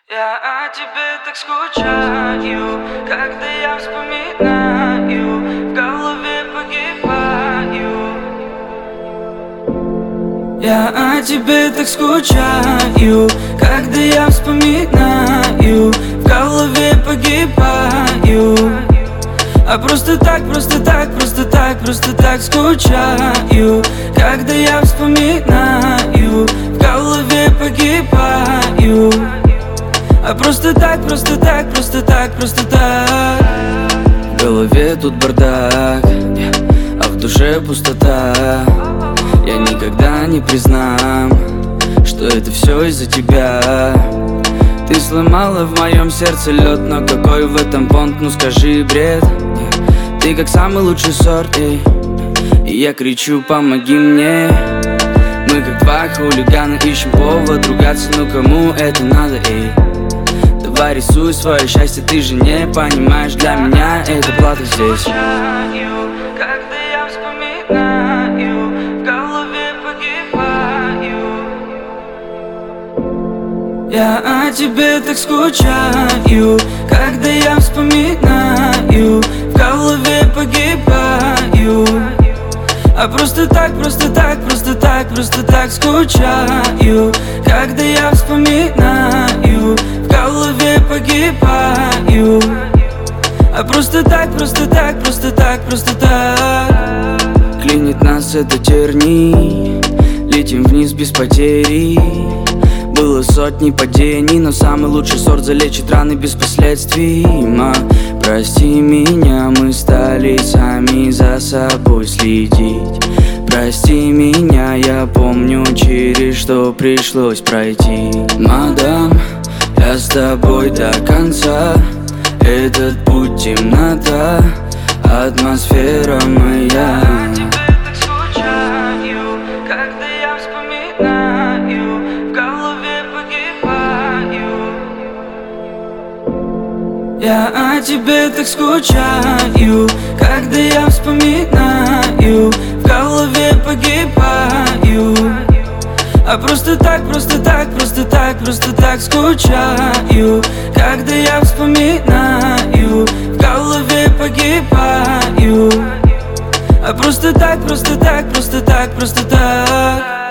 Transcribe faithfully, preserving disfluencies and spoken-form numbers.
Я о тебе так скучаю, когда я вспоминаю, в голове погибаю. Я о тебе так скучаю, когда я вспоминаю, в голове погибаю. А просто так, просто так, просто так, просто так скучаю, когда я вспоминаю, в голове погибаю. А просто так, просто так, просто так, просто так. В голове тут бардак, а в душе пустота. Я никогда не признам, что это все из-за тебя. Ты сломала в моем сердце лед, но какой в этом понт, ну скажи, бред. Ты как самый лучший сорт, эй. И я кричу, помоги мне. Мы как два хулигана ищем повод ругаться, ну кому это надо, эй. Давай рисуй свое счастье, ты же не понимаешь, для меня это плата здесь. Когда я вспоминаю, в голове погибаю. Я о тебе так скучаю, когда я вспоминаю, в голове погибаю. А просто так, просто так, просто так, просто так скучаю, когда я вспоминаю, в голове погибаю. А просто так, просто так, просто так, просто так. Клинит нас это терни, летим вниз без потери. Было сотни падений, но самый лучший сорт залечит раны без последствий. Ма, прости меня, мы стали сами за собой следить. Прости меня, я помню, через что пришлось пройти. Мадам, я с тобой до конца. Этот путь темнота, атмосфера моя. Я о тебе так скучаю, когда я вспоминаю, в голове погибаю. А просто так, просто так, просто так, просто так скучаю, когда я вспоминаю, в голове погибаю. А просто так, просто так, просто так, просто так.